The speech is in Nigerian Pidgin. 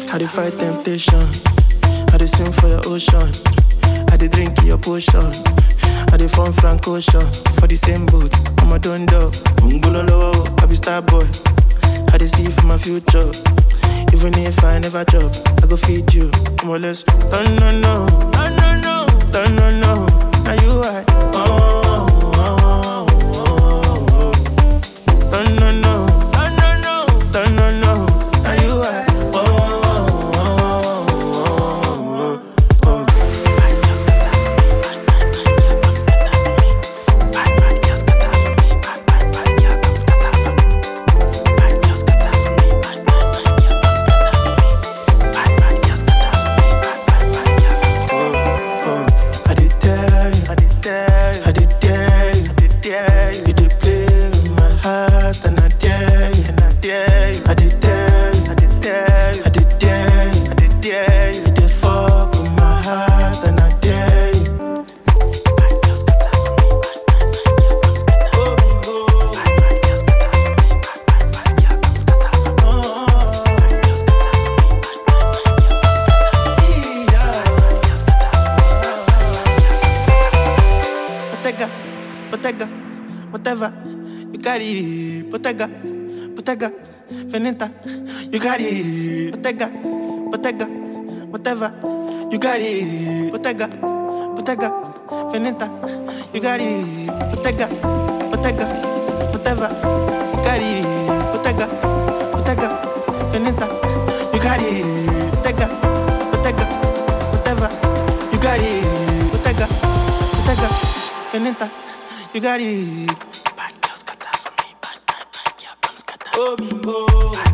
I dey fight temptation. I dey swim for your ocean. I dey drink your potion. I dey form Frank Ocean. For the same boat, I'm a dundo. I be star boy. I dey see for my future. Even if I never chop, I go feed you. More or less, don't know. Now you I. Don't know. Now you I. Whatever, you got it. Bottega, Veneta, you got it. Bottega, whatever, you got it. Bottega, Veneta, you got it. Bottega, whatever, you got it. Bottega, Veneta, you got it. Bottega, whatever, you got it. Bottega, Veneta. You got it. Bad girls got that for me. Bad girl comes got that. Oh,